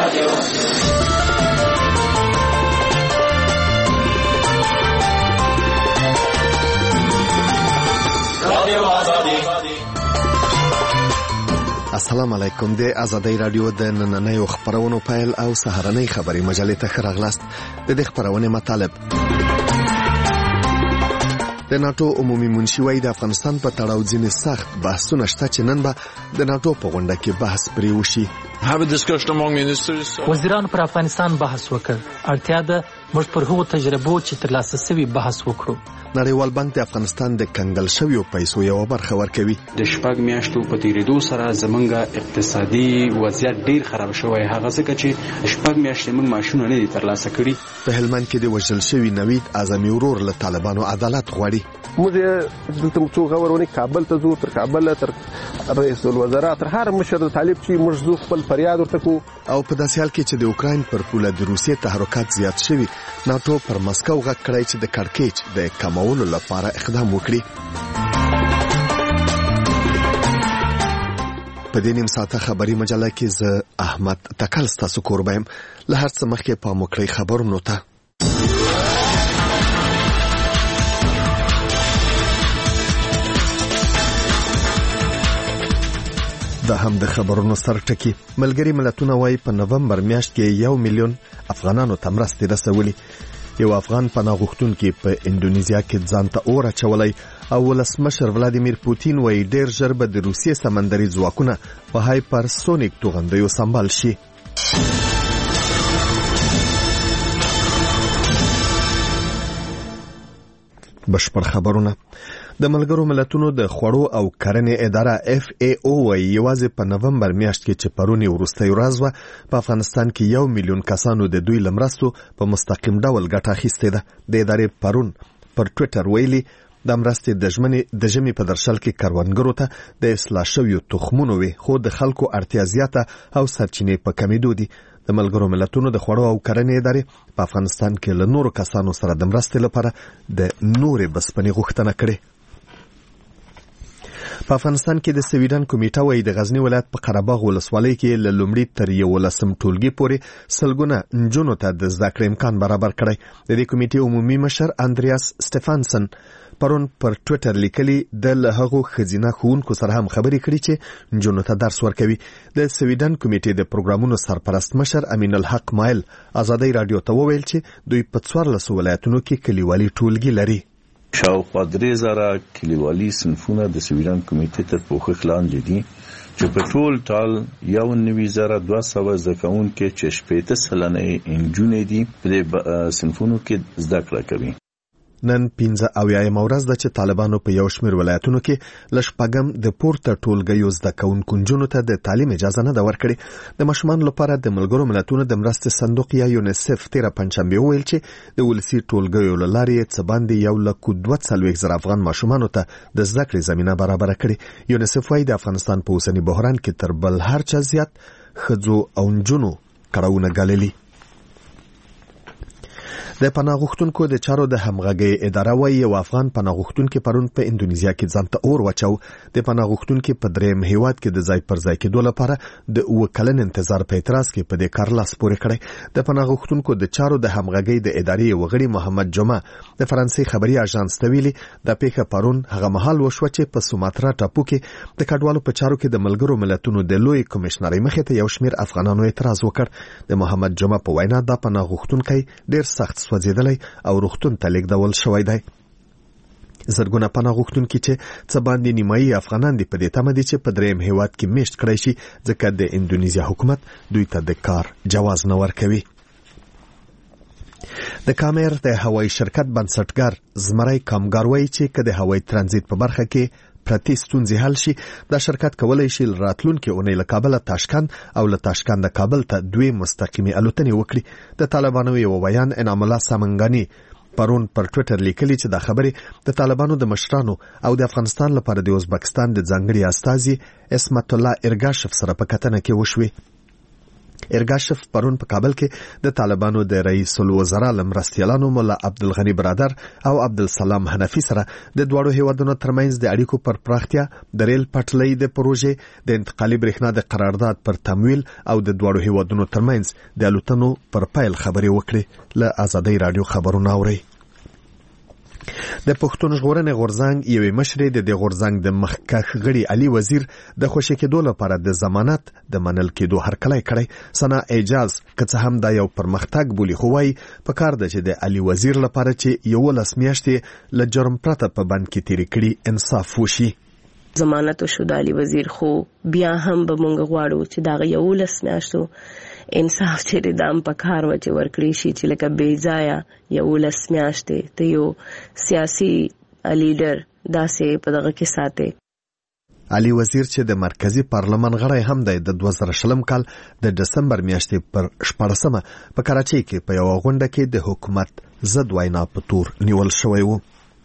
السلام علیکم. د آزادۍ رادیو د نننیو خبرونو پیل او سهارنۍ خبري مجلې ته ښه راغلاست. د دې خبرونې مطالب: د ناتو عمومي منشي وايي د افغانستان په تړاو ځینې سخت بحثونه شته چې نن به د ناتو په غونډه کې بحث پرې وشي. وزیرانو پر افغانستان بحث وکړ. اړتیا ده موږ پر هغو تجربو چې ترلاسه شوي بحث وکړو. نړیوال بانک د افغانستان د کنګل شویو پیسو یو برخه ورکوي. د شپږ میاشتو په تیریدو سره زمونږ اقتصادي وضعیت ډیر خراب شوی، هغه ځکه چې شپږ میاشتې موږ معاشونه نه دي ترلاسه کړي. په هلمند کې د وژل شوي نوید اعظمي ورور له طالبانو عدالت غواړي. موږ دلته څو غوړونه کابل ته ځو، تر کابل تر رئیس الوزرا تر هر مشر طالب چې موږ زو خپل فریاد ورته کو. او په داسې حال کې چې د اوکراین پر پوله د روسیې تحرکات زیات شوي، ناتو پر مسکو غږ کړی چې د کړکېچ د کمولو لپاره اقدام وکړي. په دې نیم ساعته خبري مجله کې زه احمد تکل ستاسو کوربه یم. له هر څه مخکې پام وکړئ خبرونو ته. دا هم د خبرونو سرټکی. ملګری ملتونه وايي په نومبر میاشت کې 1 میلیون افغانانو ته مرستې رسولي. یو افغان پناه غوښتونکي په اندونیزیا کې ځان ته اور اچولی او ولسمشر ولادیمیر پوتین وايي ډېر ژر به د روسیې سمندري ځواکونه په هایپرسونیک توغندیو سمبال شي. بشپړ خبرونه. د ملګرو ملتونو د خوړو او کرنې اداره FAO وايي یوازې په نومبر میاشت کې چې پرونی وروستۍ ورځ وه په افغانستان کې 1 میلیون کسانو د دوی لمرستو په مستقیم ډول ګټه اخیستې ده. د ادارې پرون پر ټویټر ویلي د مرستې د ژمي په درشل کې کروندګرو ته د اصلاح شویو تخمونو وي، خو د خلکو اړتیا زیاته او سرچینې په کمیدو دي. د ملګرو ملتونو د خوړو او کرنې ادارې په افغانستان کې له نورو کسانو سره د مرستې لپاره د نورې بسپنې غوښتنه کړې. په افغانستان کې د سویډن کمیټه وايي د غزنی ولایت په قرهباغ ولسوالۍ کې له لومړي تر 11 ټولګي پورې سلګونه نجونو ته د زده کړې امکان برابر کړی. د دې کمیټې عمومي مشر اندریاس سټفانسن پرون پر ټویټر لیکلي د له هغو ښځینه ښوونکو سره هم خبرې کړي چې نجونو ته درس ورکوي. د سویډن کمیټې د پروګرامونو سرپرست مشر امین الحق مایل آزادۍ رادیو ته وویل چې دوی په 14 ولایتونو کې کلیوالي ټولګي لري. شاوخوا 3000 کلیوالي صنفونه د سویډن کمیټې تر پوښښ لاندې دي چې په ټول ټال 9200 زده کوونکي چې 80% نجونې دي په صنفونو کې زده کړه کوي. نن 15 ورځ ده چې طالبانو په یو شمېر ولایتونو کې لشپږم د پورته ټولګیو زده کوونکو نجونو ته د تعلیم اجازه نه ده ورکړې. د ماشومانو لپاره د ملګرو ملتونو د مرستې صندوق یا یونیسف 13 پنجشنبه ویل چې د ولسي ټولګیو له لارې څه باندې 1,42,000 افغان ماشومانو ته د زده کړې زمینه برابره کړې. یونیسف وايي د افغانستان په اوسني بحران کې تر بل هر چا زیات ښځو او نجونو کړاوونه ګاللي. د پناه غوښتونکو د چارو د همغږۍ اداره وايي یو افغان پناه غوښتونکي پرون په اندونیزیا کې ځان ته اور واچو. د پناه غوښتونکي په دریم هیواد کې د ځای پر ځای کېدو لپاره د 9 کلن انتظار په اعتراض کې په دې کار لاس پورې کړی. د پناه غوښتونکو د چارو د همغږۍ د ادارې وغړي محمد جمعه د فرانسې خبري اژانس ته ویلي د پیښه پرون هغه مهال وشوه چې په سوماترا ټاپو کې د کډوالو په چارو کې د ملګرو ملتونو د لوی کمشنرۍ مخې ته یو شمېر افغانانو اعتراض وکړ. د محمد جمعه په وینا دا پناه غوښتونکی ډېر سخت سوځېدلی او روغتون ته لیږدول شوی دی. زرګونه پناه غوښتونکي چې څه باندې نیمایي افغانان دي په دې تمه دي چې په دریم هیواد کې میشت کړی شي، ځکه د اندونیزیا حکومت دوی ته د کار جواز نه ورکوي. د کامیر د هوایي شرکت بنسټګر زمری کامګار وايي چې که د هوایي ترانزیت په برخه کې پرتی ستونزې حل شي، دا شرکت کولی شي راتلونکي اونۍ له کابل تاشکند او له تاشکند کابل ته 2 مستقیمي الوتنې وکړي. د طالبانو یو بیان انعام الله سامنګانی پرون پر ټویټر لیکلي چې دا خبرې د طالبانو د مشرانو او د افغانستان لپاره د ازبکستان د ځانګړي استازي اسمت الله ارګاشف سره په کتنه کې وشوي. ارګاشف پرون په کابل کې د طالبانو د رئیس الوزرا لمرستیالانو مولا عبدالغنی برادر او عبدالسلام حنفی سره د دوړو هیوادونو ترمنځ د اړیکو پر پراختیا، د ریل پټلۍ د پروژې، د انتقالي برېښنا د قرارداد پر تمویل او د دوړو هیوادونو ترمنځ د الوتنو پر پیل خبرې وکړي. له آزادۍ رادیو خبرونه اوري. د پښتون ژغورنې غورځنګ یوې مشرې د غورځنګ د مخکښ غړي علي وزیر د خوشی کېدو لپاره د ضمانت د منل کېدو هرکلی کړی. سنا اعجاز که څه هم دا یو پرمختګ بولي، خو وايي په کار ده چې د علي وزیر لپاره چې 11 میاشتې له جرم پرته په بند کې تیرې کړي انصاف وشي. ضمانت شو د علي وزیر، خو بیا هم به مونږ غواړو چې دا 11 میاشتو انصاف چې دام په کار و چې ورکړي شي، چې لکه بې ځایه 11 میاشتې ته یو سیاسي لیډر داسې په دغه کې ساتي. علي وزیر چې د مرکزی پارلمان غړی هم دی، د 2020 کال د دسمبر میاشتې پر 14مه په کراچۍ کې په یو غونډه کې د حکومت ضد وینا په تور نیول شوی و.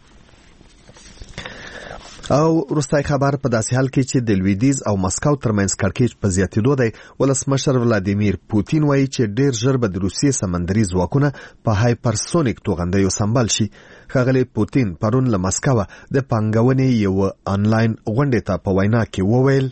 او روسي خبر په داسې حال کې چې د لویدیز او مسکو ترمنځ کړکېچ په زیاتېدو دی. ولسمشر ولادیمیر پوتین وایي چې ډیر ژر به د روسیې سمندري ځواکونه په هایپرسونیک توغندیو سمبال شي. ښاغلی پوتین پرون له مسکو د پانګونې یو آنلاین غونډې ته په وینا کې وویل: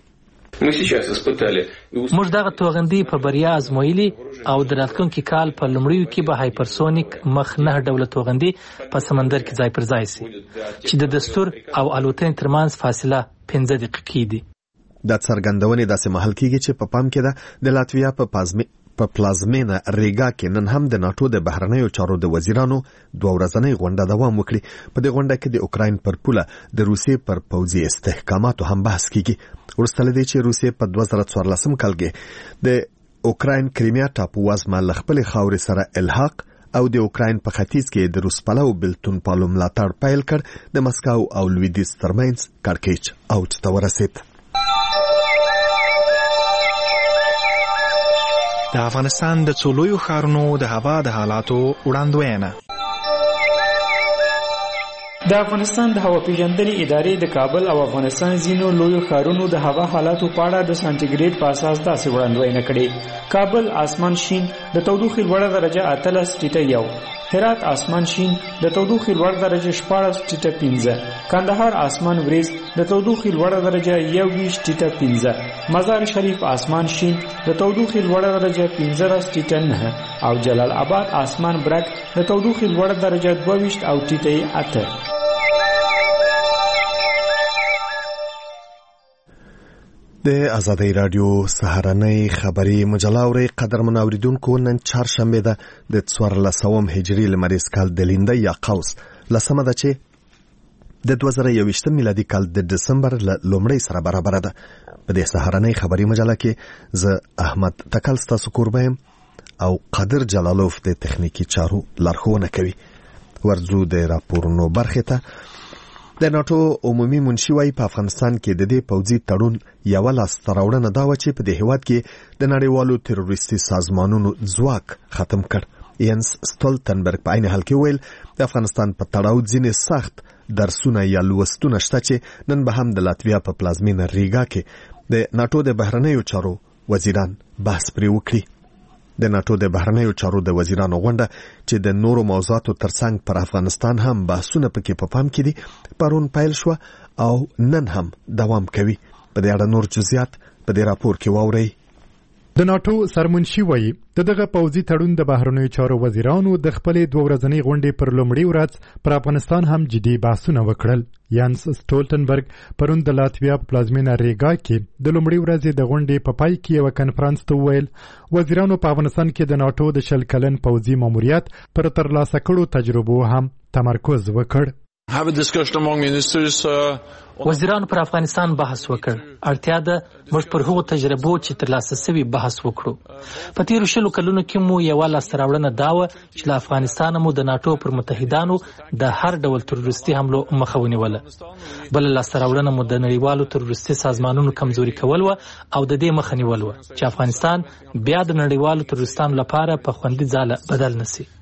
موږ دغه توغندي په بریا ازمویلي او د راتلونکي کال په لومړیو کې به هایپرسونیک مخ 9 ډوله توغندي په سمندر کې ځای پر ځای شي چې د دستور او الوتنې ترمنځ فاصله 15 دقیقې دي. د څرګندونې داسې محل کېږي چې په پام کې ده د لاتویا په پلازمینه ریګا کې نن هم د ناتو د بهرنیو چارو د وزیرانو 2 ورځنۍ غونډه دوام وکړي. په دې غونډه کې د اوکراین پر پوله د روسیې پر پوځي استحکاماتو هم بحث کیږي. وروسته له دې چې روسیې په 2014 کال کې د اوکراین کریمیا ټاپو وزمه له خپلې خاورې سره الحاق او د اوکراین په ختیځ کې د روس پلو بلتون پالو ملاتړ پیل کړ، د مسکو او لویدیز ترمنځ کړکېچ اوج ته ورسید. د افغانستان د څو لویو ښارونو د هوا د حالاتو وړاندوینه. د افغانستان د هوا پیژندنې ادارې د کابل او افغانستان ځینو لویو ښارونو د هوا حالاتو په اړه د سانتیګریډ په اساس داسې وړاندوینه کړې. کابل آسمان شین د تودوخې لوړه درجه 18.1، هرات آسمان شین د تودوخې لوړه درجه 14.5، کندهار آسمان وریځ د تودوخې لوړه درجه 21.5، مزار شریف آسمان شین د تودوخې لوړه درجه 15.9 او جلال آباد آسمان برک د تودوخې لوړه درجه 22.8. د آزادۍ رادیو سهارنۍ خبري مجله اوري. قدرمن اوریدونکو، نن چهارشنبه ده د 14 هجري لمریز کال د لینده یا قوس لسمه ده چې د 2021 میلادي کال د دسمبر لومړۍ سره برابر ده. په دې سهارنۍ خبري مجله کې زه احمد تکل ستاسو کوربم او قادر جلالوف د تخنیکی چارو لارښوونه کوي. ورځو د راپورونو برخه ته. د ناتو عمومي منشي وايي په افغانستان کې د دې پوځي تړون یو لاس تراوړنه دا و چې په دې هیواد کې د نړیوالو تروریستي سازمانونو ځواک ختم کړ. ینس ستولتنبرګ په عین حال کې ویل د افغانستان په تړاو ځینې سخت درسونه یا لوستونه شته چې نن به هم د لاتویا په پلازمینه ریګا کې د ناتو د بهرنیو چارو وزیران بحث پرې وکړي. د ناتو د بهرنیو چارو د وزیرانو غونډه چې د نورو موضوعاتو ترڅنګ پر افغانستان هم بحثونه پکې په پام کې دي پرون پیل شو او نن هم دوام کوي. په دې اړه نور جزئیات په دې راپور کې واورئ. د ناتو سرمنشي وایي دغه پوځي تړون د بهرنیو چارو وزیرانو د خپلې 2 ورځنۍ غونډې پر لومړۍ ورځ پر افغانستان هم جدي بحثونه وکړل. یانس سټولټنبرګ پرون د لاتویا په پلازمینه ریګا کې د لومړۍ ورځې د غونډې په پای کې یو کنفرانس ته ویل وزیرانو په افغانستان کې د ناتو د 20 کلن پوځي ماموریت پر ترلاسه کړو تجربو هم تمرکز وکړ. وزیرانو پر افغانستان بحث وکړ. اړتیا ده موږ پر هغو تجربو چې ترلاسه شوي بحث وکړو. په تیرو 20 کلونو کې مو یو لاسته راوړنه دا وه چې له افغانستان مو د ناتو پر متحدانو د هر ډول تروریستي حملو مخه ونیوله. بل لاسته راوړنه مو د نړیوالو تروریستي سازمانونو کمزوري کول و او د دې مخه نیول و چې افغانستان بیا د نړیوالو تروریستانو لپاره په خوندي ځای بدل نشي.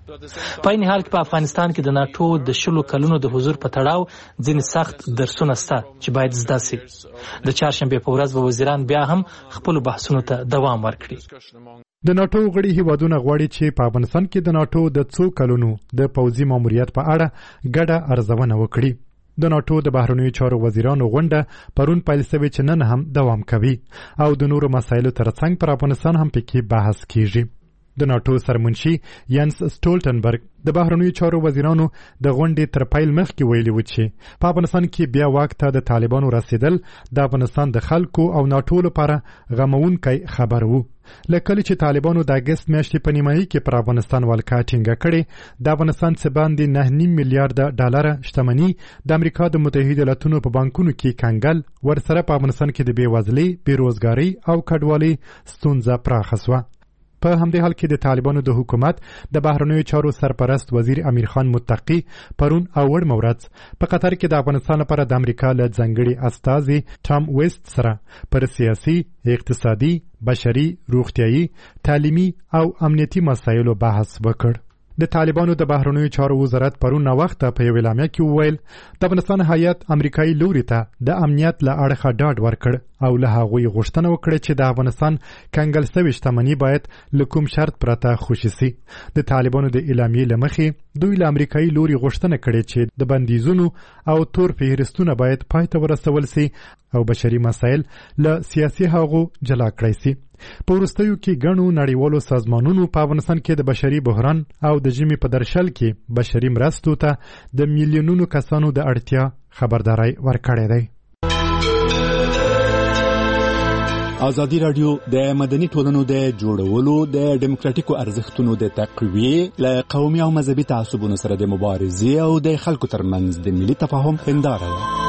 په عین حال کې په افغانستان کې د ناتو د 10 کلونو د حضور په تړاو ځینې سخت درسونه شته چې باید زده شي. د چهارشنبه په ورځ به وزیران بیا هم خپل بحثونو ته دوام ورکړي. د ناتو غړي هیوادونه غواړي چې په افغانستان کې د ناتو د 2 کلونو د پوځي ماموریت په اړه ګډه ارزونه وکړي. د ناتو د بهرنیو چارو وزیرانو غونډه پرون پیل شوې چې نن هم دوام کوي او د نورو مسایلو ترڅنګ پر افغانستان هم پکې بحث کیږي. د ناتو سرمنشي ینس سټولټنبرګ د بهرنیو چارو وزیرانو د غونډې تر پیل مخکې ویلي و چې په افغانستان کې بیا واک ته د طالبانو رسیدل د افغانستان د خلکو او ناتو لپاره غمونکی خبر وو. لکه چې طالبانو د اگست میاشتې په نیمایي کې پر افغانستان ولکه ټینګه کړې، د افغانستان څخه باندې 9.5 میلیارډ ډالر شتمنۍ د امریکا د متحده ایالاتونو په بانکونو کې کنګل ورسره په افغانستان کې د بیوزلۍ، بیروزګارۍ او کډوالۍ ستونزه پراخه شوه. په همدې حال کې د طالبانو د حکومت د بهرنیو چارو سرپرست وزیر امیر خان متقی پرون اوړ مورز په قطر کې د افغانستان لپاره د امریکا له ځانګړي استازي ټام ویسټ سره پر سیاسي، اقتصادي، بشري، روغتيایي، تعلیمي او امنیتي مسایلو بحث وکړ. د طالبانو د بهرنیو چارو وزارت پرون وخت په یو اعلامیه کې وویل د افغانستان هیات امریکایي لوري ته د امنیت له اړخه ډاډ ورکړ او له هغوی غوښتنه وکړه چې د افغانستان کنګل شوې شتمنۍ باید له کوم شرط پرته خوشي شي. د طالبانو د اعلامیې له مخې دوی له امریکایي لوري غوښتنه کړې چې د بندیزونو او تور فهرستونه باید پای ته ورسول شي او بشري مسایل له سیاسي هغو جلا کړی شي. په وروستیو کې ګڼو نړیوالو سازمانونو په افغانستان کې د بشري بحران او د ژمي په درشل کې بشري مرستو ته د میلیونونو کسانو د اړتیا خبرداري ورکړې ده. ازادي رادیو د مدني ټولنو د جوړولو د ډیموکراتیکو ارزښتونو د تقویې له قومي او مذهبي تعصبونو سره د مبارزې او د خلکو ترمنځ د ملي تفاهم هنداره ده.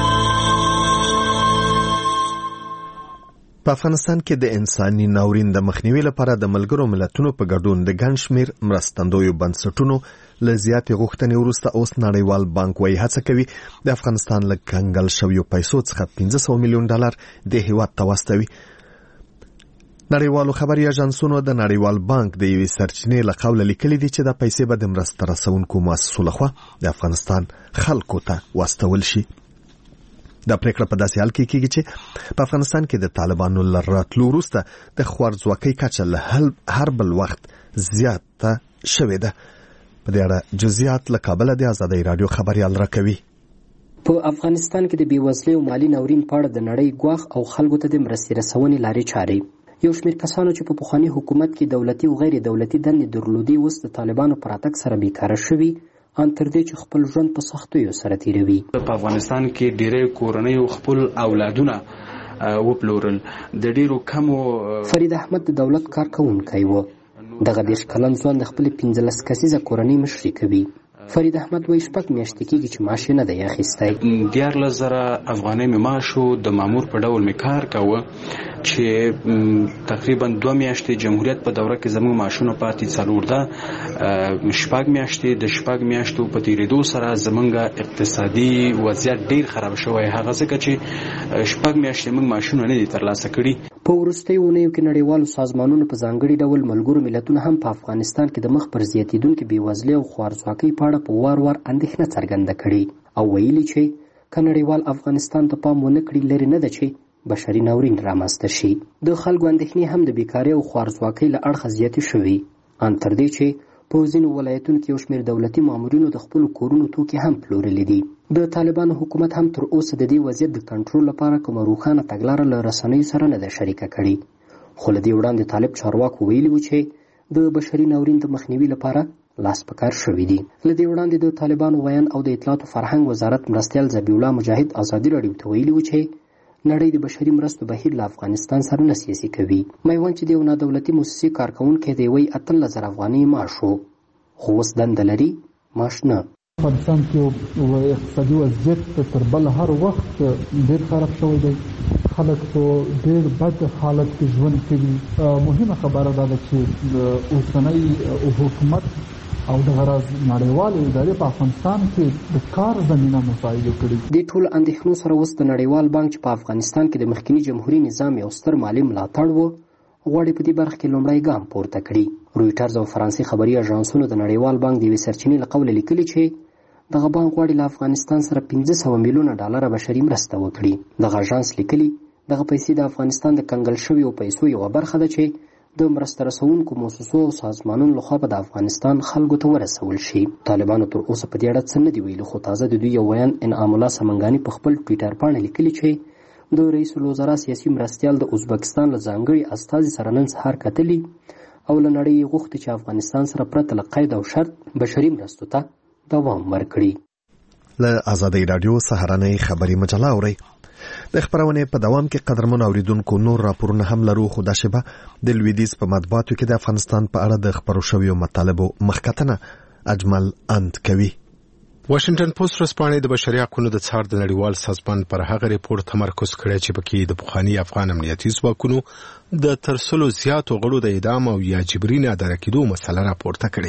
په افغانستان کې د انساني ناورین د مخنیوي لپاره د ملګرو ملتونو په ګډون د ګڼ شمېر مرستندویو بنسټونو له زیاتې غوښتنې وروسته اوس نړیوال بانک وايي هڅه کوي د افغانستان له کنګل شویو پیسو څخه 500 میلیون ډالر د هیواد ته واستوي. نړیوالو خبري اژانسونو د نړیوال بانک د یوې سرچینې له قوله لیکلي دي چې دا پیسې به د مرسته رسونکو مؤسسو لخوا د افغانستان خلکو ته واستول شي. دا پریکړه په داسې حال کې کېږي چې په افغانستان کې د طالبانو له راتلو وروسته د خوارځواکۍ کچه له هر بل وخت زیاته شوې ده. په دې اړه جزئیات له کابل د آزادۍ رادیو خبريال راکوي. په افغانستان کې د بیوزلۍ او مالی ناورین په اړه د نړۍ ګواښ او خلکو ته د مرستې رسونې لارې چارې یو شمېر کسانو چې په پخواني حکومت کې دولتي او غیر دولتي دندې درلودې اوس د طالبانو په راتګ سره بیکاره شوي ان تر دې چې خپل ژوند په سختیو سره تیروي. په افغانستان کې ډېری کورنۍ خپل اولادونه وپلورل. د ډېرو کمو فرید احمد د دولت کارکونکی و. دغه 10 کلن ځوان د خپل 15 کسیزه کورنۍ مشري کوي. فرید احمد وایي 6 میاشتې کېږي چې معاش نه دی اخیستی. 14,000 افغانۍ مې معاش و. د مامور په ډول مې کار کوه چې تقریبا 2 میاشتې جمهوریت په دوره کې زموږ معاشونه پاتې څلور ده. 6 میاشتې د 6 میاشتو په تیریدو سره زموږ اقتصادي وضعیت ډیر خراب شوی. هغه ځکه چې 6 میاشتې موږ معاشونه نه دي ترلاسه کړي. په وروستیو اونیو کې نړیوالو سازمانونو په ځانګړي ډول ملګرو ملتونو هم په افغانستان کې د مخ پر زیاتیدونکې بیوزلۍ او خوارځواکۍ په اړه په وار وار اندېښنه څرګنده کړې او ویلي چې که نړیوال افغانستان ته پام ونه کړي لرې نه ده چې بشري ناورین رامنځته شي. د خلکو اندېښنې هم د بیکارۍ او خوارځواکۍ له اړخه زیاتې شوي ان تر دې چې په ځینو ولایتونو کې یو شمېر دولتي مامورینو د خپلو کورونو توکي هم پلورلي دي. د طالبانو حکومت هم تر اوسه د دې وضعیت د کنټرول لپاره کومه روښانه تګلاره له رسنیو سره نه ده شریکه کړې. خو له دې وړاندې طالب چارواکو ویلي و چې د بشري ناورین د مخنیوي لپاره لاس په کار شوي دي. له دې وړاندې د طالبانو ویان او د اطلاعات او فرهنګ وزارت مرستیال ذبیح الله مجاهد ازادي راډیو ته ویلي و چې نړۍ د بشري مرستو بهیر له افغانستان سره نه سیاسي کوي. میوند چې د یو نادولتي موسسې کارکونکی دی وایي 18,000 افغانۍ معاش و خو اوس دنده لري معاش نه. افغانستان کې اقتصادي وضعیت تر بل هر وخت ډېر خراب شوی دی. خلک په ډېر بد حالت کې ژوند کوي. مهمه خبره دا ده چې اوسنی حکومت او د غرض نړیوال ادارې په افغانستان کې د کار زمینه مساعده کړي. د ټول اندېښنو سره اوس د نړیوال بانک چې په افغانستان کې د مخکنی جمهوریت نظام یو ستر مالی ملاتړ و غواړي په دې برخه کې لومړی ګام پورته کړي. رویټرز او فرانسې خبري اژانسونو د نړیوال بانک د یوې سرچینې له قوله لیکلي چې دغه بانک غواړي له افغانستان سره 500 میلیونه ډالر بشري مرسته وکړي. دغه اژانس لیکلي دغه پیسې د افغانستان د کنګل شویو پیسو یوه برخه ده چې د مرسته رسونکو مؤسسو او سازمانونو لخوا به د افغانستان خلکو ته ورسول شي. طالبانو تر اوسه په دې اړه څه نه دي ویلي، خو تازه د دوی یو ویان انعام الله سمنګاني په خپل ټویټر باندې لیکلي چې د رئیس الوزرا سیاسي مرستیال د ازبکستان له ځانګړي استازي سره نن سهار کتلي او له نړۍ یې غوښتي چې افغانستان سره پرته له قید او شرط بشري مرستو ته دوام ورکړي. له آزادۍ راډیو سهارنۍ خبري مجله اورئ. د خبرونه په دوام کې قدرمن اوریدونکو نور راپورونه هم لرو، خو دا شبه د لویدیز په مطبوعاتو کې د افغانستان په اړه د خبرو شویو مطالبو مخکتنه اجمل اند کوي. واشنگټن پوسټ ورځپاڼې د بشري حقوقو د څار د نړیوال سازمان پر هغه ریپورت تمرکز کړی چې پکې د پخوانی افغان امنیتي ځواکونو د ترسلو زیاتو غړو د اعدام او یا جبري نادره کېدو مسله راپورته کړې.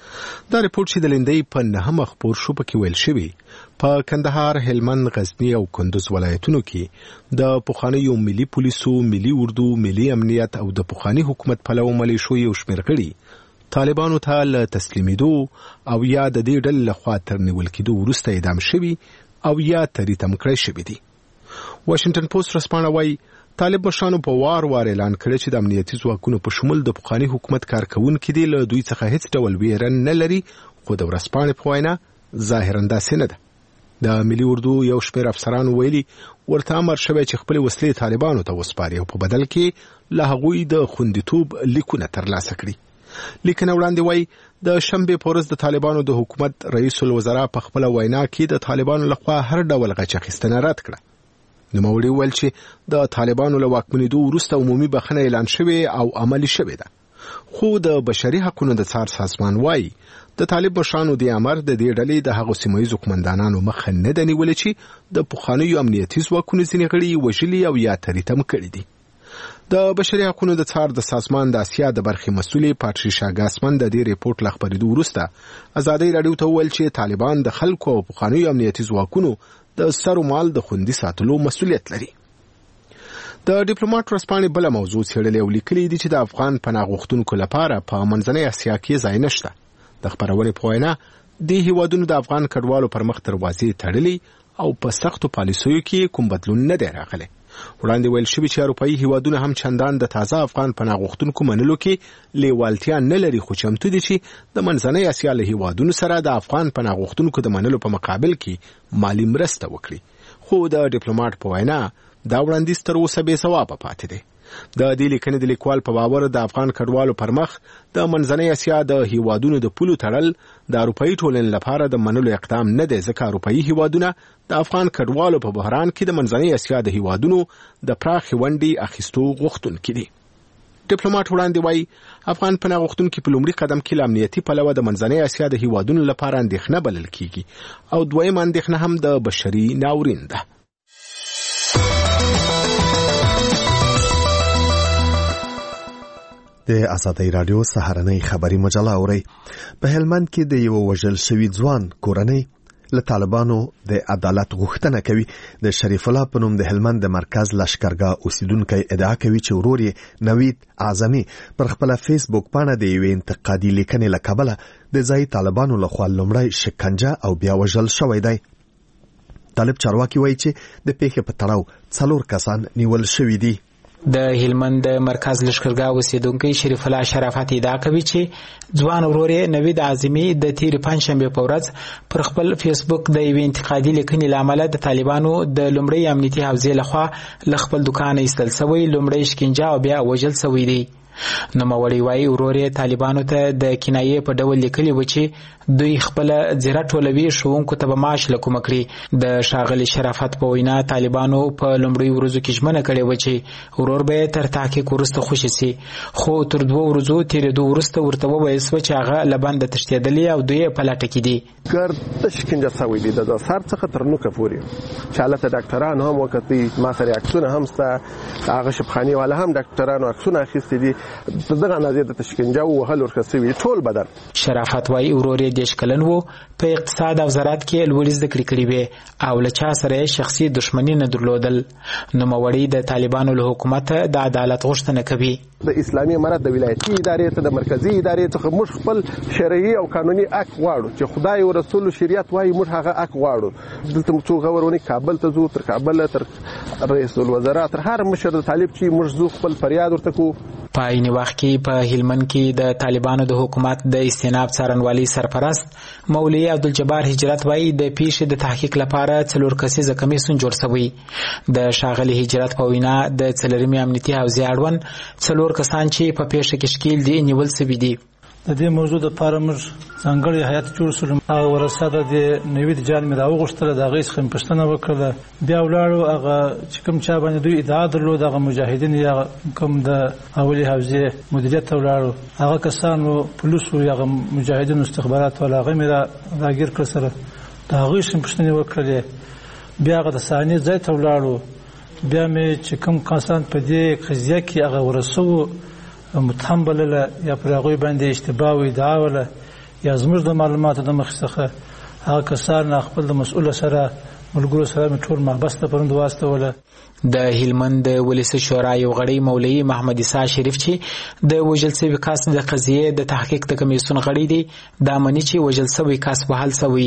دا ریپورت چې د لندۍ په 9 خبر شو پکې ویل شوی په کندهار، هلمند، غزنی او کندوز ولایتونو کې د پخوانیو ملي پولیسو، ملي اردو، ملي امنیت او د پخوانی حکومت پلو ملیشو یو شمېر غړي طالبانو ته له تسلیمیدو او یا د دې ډلې لخوا تر نیول کېدو وروسته اعدام شوي او یا تریتم کړی شوي دي. واشنگټن پوسټ ورځپاڼه وایي طالب مشرانو په وار اعلان کړی چې د امنیتي ځواکونو په شمول د پخوانی حکومت کارکونکو دي له دوی څخه هیڅ ډول ویره نه لري، خو د ورځپاڼې په وینا ظاهرا داسې نه ده. د ملي اردو یو شمېر افسرانو ویلي ورته امر شوی چې خپل وسلې طالبانو ته وسپاري او په بدل کې له هغوی د خوندیتوب لیکونه ترلاسه کړي. لیکنه وړاندې وایي د شنبې په ورځ د طالبانو د حکومت رئیس الوزرا په خپل وینا کې د طالبانو لخوا هر ډول غچ اخیستنه رد کړه. نوموړي ویل چې د طالبانو له واکمنېدو وروسته عمومي بخښنه اعلان شوې او عملي شوې ده، خو د بشري حقوقو د څار سازمان وایي د طالب مشرانو د امر د دې ډلې د هغو سیمه‌ییزو قومندانانو مخه نه ده نیولې چې د پخوانیو امنیتي ځواکونو ځینې غړي وژلي او یا تریتم کړي دي. د بشري حقوقو د څار د سازمان د اسیا د برخې مسؤلې پاتریشا ګاسمن د دې ریپورت له خبرېدو وروسته آزادۍ راډیو ته وویل چې طالبان د خلکو او پخوانیو امنیتي ځواکونو د سرو مال د خوندي ساتلو مسؤلیت لري. د ډیپلوماټ ورځپاڼې بله موضوع څېړلې او لیکلي دي چې د افغان پناه غوښتونکو لپاره په منځنۍ اسیا کې ځای نشته. د خبرونې په وینا دې هیوادونو د افغان کډوالو پر مخ دروازې تړلې او په سختو پالیسیو کې کوم بدلون نه دی راغلی. وړاندې ویل شوي چې اروپایي هیوادونه هم چندان د تازه افغان پناه غوښتونکو منلو کې لیوالتیا نه لري، خو چمتو دي چې د منځنۍ اسیا له هیوادونو سره د افغان پناه غوښتونکو د منلو په مقابل کې مالی مرسته وکړي. خو د ډیپلوماټ په وینا دا وړاندیز تر اوسه بې ځوابه پاتې دی. د دې لیکنې د لیکوال په باور د افغان کډوالو پر مخ د منځنۍ اسیا د هیوادونو د پولو تړل د اروپایي ټولنې لپاره د منلو اقدام نه دی، ځکه اروپایي هیوادونه د افغان کډوالو په بحران کې د منځنۍ اسیا د هیوادونو د پراخې ونډې اخیستو غوښتونکي دي. ډیپلوماټ وړاندې وایي افغان پناه غوښتونکي په لومړي قدم کې له امنیتي پلوه د منځنۍ اسیا د هیوادونو لپاره اندېښنه بلل کیږي او دویم اندېښنه هم د بشري ناورین ده. د آزادۍ راډیو سهارنۍ خبري مجله اورئ. په هلمند کې د یو وژل شوي ځوان کورنۍ له طالبانو د عدالت غوښتنه کوي. د شریف الله په نوم د هلمند د مرکز لشکرګاه اوسیدونکو ادعا کوي چې ورور یې نوید اعظمي پر خپل فیسبوک باندې د یو انتقادي لیکنې له کبله د ځای طالبانو لخوا لومړی شکنجه او بیا وژل شوی دی. طالب چارواکي وایي چې د پیښې په تړاو 4 کسان نیول شوي دي. د هلمند مرکز لشکرګاه اوسیدونکو شریف الله شرافت ادعا کوي چې ځوان ورور یې نوید اعظمي د تیر پنځشنبه په ورځ پر خپل فیسبوک د یو انتقادي لیکنې لامل د طالبانو د لومړی امنیتي حوزې لخوا ل خپل دکان ایستل شوی، لومړی شکنجه او بیا وژل شوی دی. نوموړی وایي ورور یې طالبانو ته د کنایې په ډول لیکلي و چې دوی خپل زیرا ټولوي ښوونکو ته به معاش لکوم کړي. د ښاغلي شرافت په وینا طالبانو په لومړي ورځو کې ژمنه کړې و چې ورور به تر تحقیق وروسته خوشي سي، خو تر 2 ورځو تیرېدو وروسته ورته وویل شو چې هغه له بنده تښتېدلی او دوی په لټه کې دي. ګرد شکنجه شوی دی د سر څخه تر نوکه پورې چې هلته ډاکټران هم وکتي، ما سره عکسونه هم سته، هغه شپخاني والا هم ډاکټرانو عکسونه اخیستي دي. دغه اندازې د تشکنجه او وهل ورکسوي ټول بدن. شرافت وايي ورور یې 10 کلن وو، په اقتصاد او زراعت کې لوړ زده کړې کړې وې او له چا سره شخصي دښمني نه درلودل. نوموړی د طالبانو له حکومت د عدالت غوښتنه کوي. د اسلامي امارت د ولایتي ادارې ته د مرکزی ادارې څخه موږ خپل شرعي او قانوني حق غواړو چې خدای او رسول شریعت وايي موږ هغه حق غواړو. دلته څو غورونه کابل ته ځو، تر کابل تر رئیس الوزرا تر هر مشر د طالب چې موږ ځو خپل فریاد ورته کوو. په عین وخت کې په هلمند کې د طالبانو د حکومت د استناب څارنوالي سرپرست مولوي عبدالجبار هجرت وايي د پیښې د تحقیق لپاره 4 کسیزه کمیسیون جوړ شوی. د شاغلي هجرت په وینا د څلورمې امنیتي حوزې اړوند 4 کسان چې په پیښه کې شکیل دي نیول شوي دي. د دې موضوع لپاره موږ ځانګړی هیات جوړ کړو او ورسره د نوید جان مې راوغوښتل د هغې څخه پوښتنه وکړه. بیا ولاړو هغه چې کوم چا باندې دوی ادعا درلود هغه مجاهدین یا کوم د اولي حوزې مدیریت ته ولاړو هغه کسانو پولیسو یا مجاهدینو استخبارات ولا هغه مې راګیر کړ سره د هغې څخه پوښتنې وکړلې. بیا هغه د صحنې ځای ته ولاړو بیا مې چې کوم کسان په دې قضیه کې هغه ورسوو متهم بلله یا پر هغوی باندې اشتباه و ادعا وله یا زموږ د معلوماتو د مخې څخه هغه کسان خپل د مسؤل سره ملګرو سره مې ټول محبس ته پروند واستوله. د هلمند د ولسي شورا یو غړی مولوي محمد عیسی شریف چې د وژل شوي کس د قضیې د تحقیق د کمیسیون غړی دی دا مني چې وژل شوی کس وهل شوی.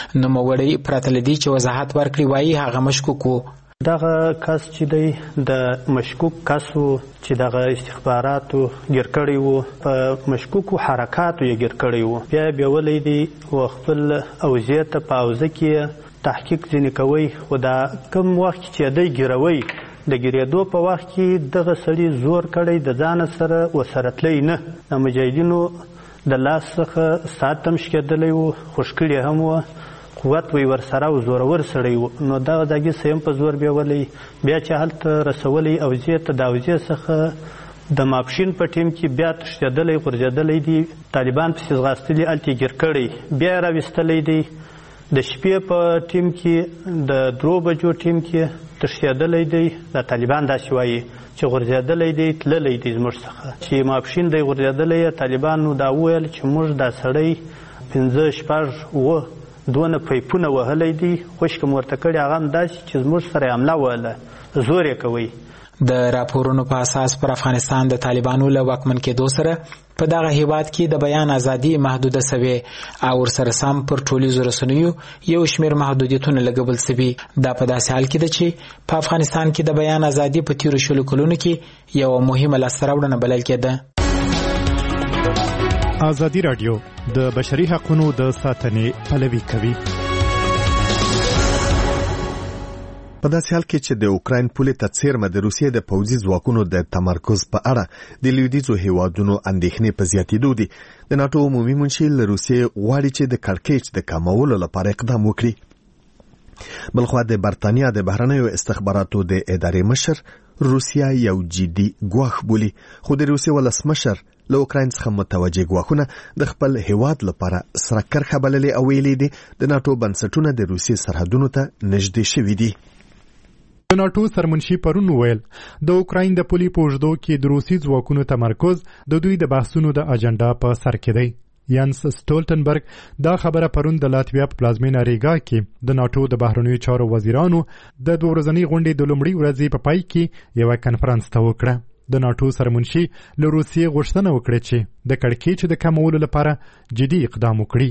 نوموړی پرته له دې چې وضاحت ورکړي وایي هغه مشکوک و. دغه کس چې دی د مشکوک کس و چې دغه استخباراتو ګیر کړی وو په مشکوکو حرکاتو یې ګیر کړی وو. بیا بیولی دی و خپل اوضاع ته په اوضاع کې تحقیق ځینې کوي خو دا کم وخت چې دی ګیروي د ګیرېدو په وخت کې دغه سړي زور کړی د ځان سره ورسره تللی نه. د مجاهدینو د لاس څخه ساعت هم شکېدلی وو خوشکړی هم وه قوت وی ورسره او زورور سړی و نو دغه ځای سیم په زور بیولی بیا چې هلته رسولی اوضاع ته د اوضاع څخه د ماپښین په ټیم کې بیا تښتېدلی غورځېدلی دي طالبان پسې ځغاستلي هلته یې ګیر کړی بیا یې راویستلی دی د شپې په ټیم کې د 3 بجو ټیم کې تښتېدلی دی د طالبان داسې وایي چې غورځېدلی دی تللی دی زموږ څخه چې ماپښین دی غورځېدلی طالبانو دا وویل چې موږ دا سړی 5-6 دونه پیپونه وهلی دي خوشکم ورته کړي هغه هم داسې چې زموږ سره حمله وهله زور یې کوي. د راپورونو په اساس پر افغانستان د طالبانو له واکمن کېدو سره په دغه هیواد کې د بیان ازادي محدوده سوي او ورسره سم پر ټولیزو رسنیو یو شمېر محدودیتونه لګول سوي. دا په داسې حال کې ده چې په افغانستان کې د بیان ازادي په تیرو 20 کلونو کې یو مهمه لاسته راوړنه بلل کېده. ازادي رادیو د بشري حقوقو د ساتنې پلوي کوي. په داسې حال کې چې د اوکراین پولې ته څیرمه د روسیې د پوځي ځواکونو د تمرکز په اړه د لویدیځو هیوادونو اندېښنې په زیاتېدو دي. د ناتو عمومي منشي له روسیې غواړي چې د کړکېچ د کمولو لپاره اقدام وکړي. بلخوا د برتانیا د بهرنیو استخباراتو د ادارې مشر روسیا یو جدي ګواښ بولي خو د روسیې ولسمشر له اوکراین څخه متوجه ګواښونه د خپل هیواد لپاره سره کرخه بللې او ویلي دي د ناتو بنسټونه د روسیې سرحدونو ته نږدې شوي دي. د ناتو سرمنشي پرون ویل د اوکراین د پولې په اوږدو کې د روسي ځواکونو تمرکز د دوی د بحثونو د اجنډا په سر کې دی. یانس سټولټنبرګ دا خبره پرون د لاتویا په پلازمینه ریګا کې د ناتو د بهرنیو چارو وزیرانو د 2 ورځنۍ غونډې د لومړۍ ورځې په پای کې یو کنفرانس ته وکړه. د ناتو سرمنشي له روسیې غوښتنه وکړه چې د کړکېچ د کمولو لپاره جدي اقدام وکړي.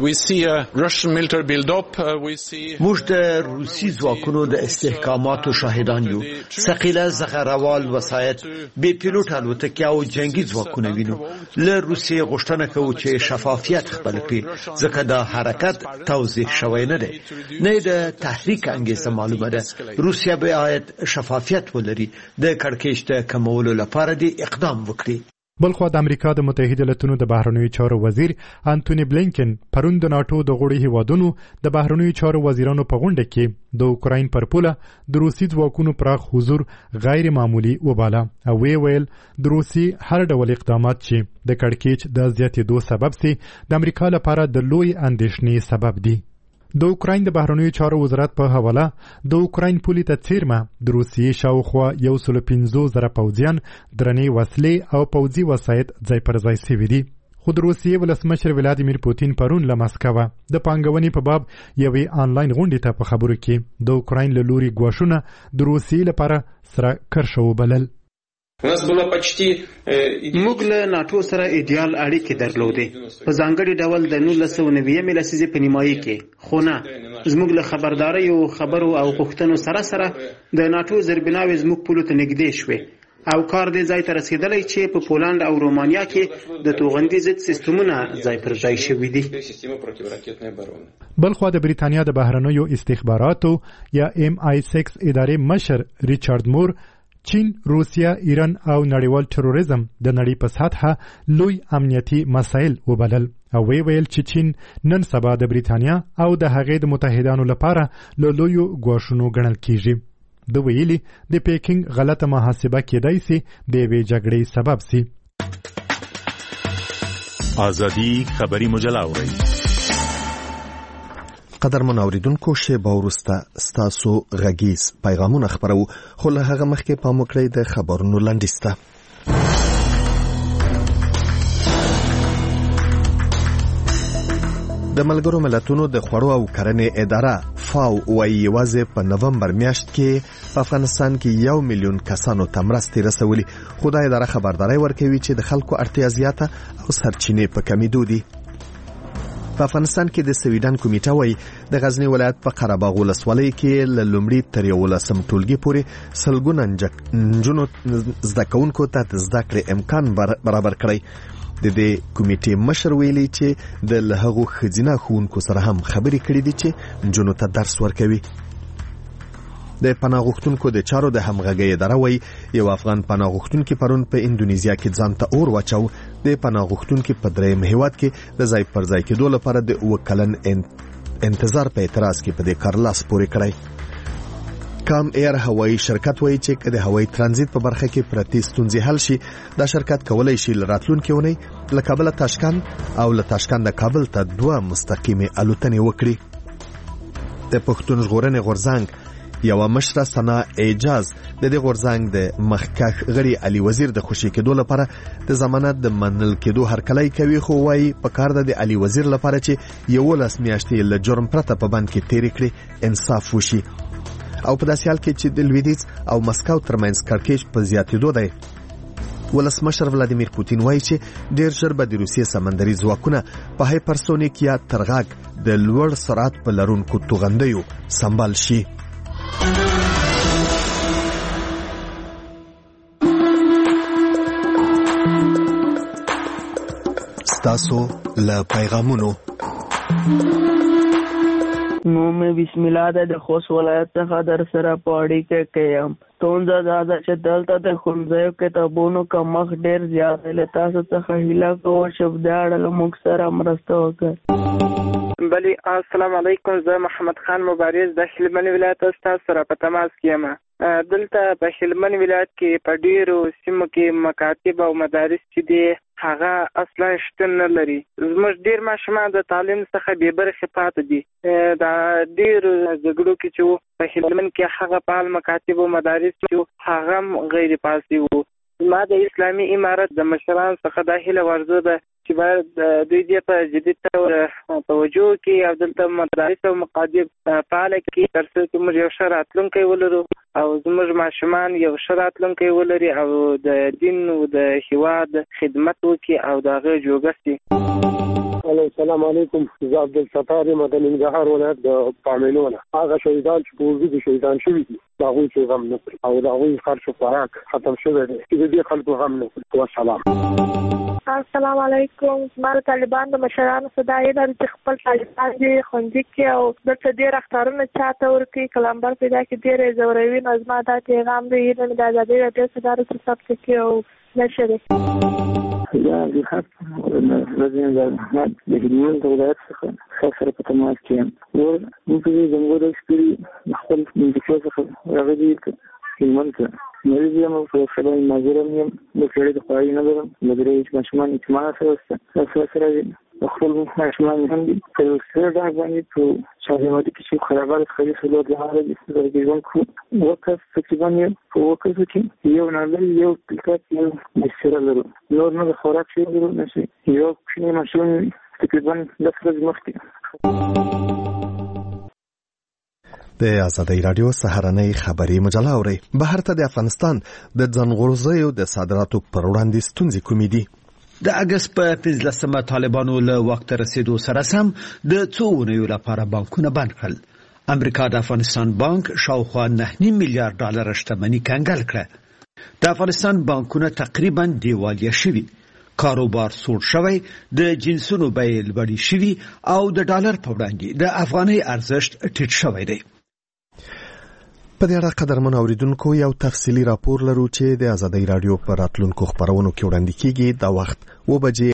موږ د روسي ځواکونو د استحکاماتو شاهدان یو. ثقيله زغروال وسایط بې پیلوټ الوتکې او جنگي ځواکونه وینو. له روسیې غوښتنه کوو چې شفافیت خپل کړي ځکه دا حرکت توضیح شوی نه دی نه د تحریک انګیزه معلومه ده. روسیا باید شفافیت ولري د کړکېچ د کمولو لپاره د اقدام وکړي. بلخوا د امریکا د متحده ایالاتونو د بهرنیو چارو وزیر انټونی بلینکن پرون د ناتو د غړو هیوادونو د بهرنیو چارو وزیرانو په غونډه کې د اوکراین پر پوله د روسي ځواکونو پراخ حضور غیر معمولی وباله او ویل د روسي هر ډول اقدامات چې د کړکېچ د زیاتېدو سبب سي د امریکا لپاره د لوی اندېښنې سبب دي. د اوکراین د بهرنیو چارو وزارت په حواله د اوکراین پولې ته څیرمه د روسیې شاوخوا 115,000 پوځیان درنې وسلې او پوځي وسایط ځای پر ځای سوي دي. خو د روسیې ولسمشر ولادیمیر پوتین پرون له مسکوه د پانګونې په باب یوې آنلاین غونډې ته په خبرو کې د اوکراین له لوري ګواښونه د روسیې لپاره سره کرښه وبلل. موږ له ناتو سره ایډیال اړیکې درلودې په ځانګړي ډول د 1990 لسیزې په نیمایي کې، خو نه زموږ له خبرداریو خبرو او غوښتنو سره د ناتو زربناوې زموږ پولو ته نږدې شوې او کار دې ځای ته رسېدلی چې په پولند او رومانیا کې د توغندي ضد سیستمونه ځای پر ځای شوي دي. بلخوا د بریتانیا د بهرنیو استخباراتو یا MI6 ادارې مشر ریچارډ مور چین، روسیا، ایران او نړیوال تروریزم د نړۍ په سطحه لوی امنیتي مسایل وبلل او ویل چې چین نن سبا د بریتانیا او د هغې د متحدانو لپاره له لویو ګواښونو ګڼل کیږي. د ویلي د پیکینګ غلطه محاسبه کېدای سي د یوې جګړې سبب سي. ازادي خبري مجله اورئ. قدرمن اوریدونکو، شیبه وروسته ستاسو غږیز پیغامونه خپرو، خو له هغه مخکې پام وکړئ د خبرونو لنډیز ته. د ملګرو ملتونو د خوړو او کرنې اداره فاو وايي یوازې په نومبر میاشت کې په افغانستان کې 1 میلیون کسانو ته مرستې رسولي، خو دا اداره خبرداري ورکوي چې د خلکو اړتیا زیاته او سرچینې په کمیدو دي. په افغانستان کې د سویډن کمیټه وايي د غزنی ولایت په قرهباغ ولسوالۍ کې له لومړي تر 11 ټولګي پورې سلګونه نجونو زده کوونکو ته د زده کړې امکان برابر کړی. د دې کمیټې مشر ویلي چې د لهغو خزینه ښوونکو سره هم خبرې کړې دي چې نجونو ته درس ورکوي. د پناه غوښتونکو د چارو د همغږۍ اداره وايي یو افغان پناه غوښتونکي پرون په اندونیزیا کې ځان ته اور واچو. د پناه غوښتونکي په درېیم هیواد کې د ځای پر ځای کېدو لپاره د 9 کلن انتظار په اعتراض کې په دې کار لاس پورې کړی. کام ایر هوایی شرکت وايي چې کله هوایی ترانزیت په برخه کې پرتی ستونزې حل شي، دا شرکت کولای شي راتلونکي ونی له کابل تاشکند او له تاشکند کابل ته 2 مستقیمه الوتنې وکړي. د پښتون ژغورنې غورځنګ یو مشره سنا اعجاز د دې غورځنګ د مخکښ غړي علي وزیر د خوشی کېدو لپاره د ضمانت د منل کېدو هرکلی کوي، خو وايي په کار د علي وزیر لپاره چې 11 میاشتې له جرم پرته په بند کې تیرې کړي انصاف وشي. او په داسې حال کې چې د لویدیځ او مسکو ترمنځ کړکېچ په زیاتېدو دی، ولسمشر ولادیمیر پوتین وايي چې ډیر ژر به د روسیې سمندري ځواکونه په هایپرسونیک یا ترغاګ د لوړ سرعت په لرونکو توغندیو سمبال شي. ستاسو له پیغامونو نوم بسم الله د خوست ولایت څخه در سره پاړی کې کېم. تونځه دا چې دلته د ښوونځیو کتابونو کمښت ډېر زیات دی. له تاسو څخه هیله کوم چې په دې اړه له موږ سره مرسته وکړئ. بلی السلام علیکم، زه محمد خان مبارز د هلمند ولایت تاسو سره په تماس کې یم. دلته په هلمند ولایت کې په ډیرو سیمو کې مکاتب او مدارس چې دي هغه اصلا شتون نه لري. زموږ ډیر ماشومان د تعلیم څخه بې برخې پاتې دي. دا ډیر جګړو کې چې په هلمند کې هغه فعال مکاتب او مدارس چې هغه غیر فعال وو. ما د اسلامي امارت د مشران څخه د هیله ورزو ده چې باید دوی دې په جدي تور توجه کوي او دلته مدارس او مکاتب فعال کړي ترڅو چې موږ یو ښه راتلونکی ولرو او زموږ ماشومان یو ښه راتلونکی ولري او د دین او د هیواد خدمت وکړي او د هغه جوګه سي. السلام علیکم، زه عبدالستار یم د ننګرهار ولایت د پامینونه. هغه شهیدان چې په وجود شهیدان شوي دي د هغوی چې غم نه کړي او د هغوی خرچ و خوراک ختم شوی دی چې د دې خلکو غم نه کړي. والسلام. السلام علیکم، زما د طالبان د مشرانو صدايي ده چې خپل طالبان دي ښوونځي کې او دلته ډېر اختارونه چاته ورکوي کلمبر پیدا کې ډېر زوروي. نو زما دا پیغام دی د ازادۍ راډیو صدارت چې ثبت کړي او نشر یا د حق رزين احمد د هلمند ولایت څخه سره په تماس کې یم. موږ د زموږ د سپری خپل منځکو څخه راغلي هلمند ته مریض یم او په سلام مازورم یم. د کړي د خواري نه لرم د درې ماشومان اجتماع سره سره خپل ماشومان هم دي په سره دا باندې په شاګردي کې چې خرابات خري سلو د هغه د ژوند کو وکړ تقریبا په وکړ چې یو نه یو پلیټ یو د سره لرو نور نه خوراک شي لرو نشي یو شنو ماشوم تقریبا د فرض مخکې د آزادۍ رادیو سهارنۍ خبري مجله اوري. بهر ته د افغانستان د ځنغورځیو د صادراتو پر وړاندې ستونزې کومې دي؟ د اگست په 15 طالبانو له وخت رسیدو سره سم د څو اونیو لپاره بانکونه بند کړل. امریکا د افغانستان بانک شاوخوا 9.5 میلیارډ ډالر شتمنۍ کنګل کړه. د افغانستان بانکونه تقریبا دیوالیه شوي، کاروبار سوړ شوی، د جنسونو بیې لوړې شوي او د ډالر په وړاندې د افغانۍ ارزښت ټیټ شوی دی. په دې اړه قدرمن اوریدونکو یو تفصیلی راپور لرو چې د آزادۍ رادیو پر راتلونکو خبرونو کې وړاندې کیږي. دا وخت 2 بجې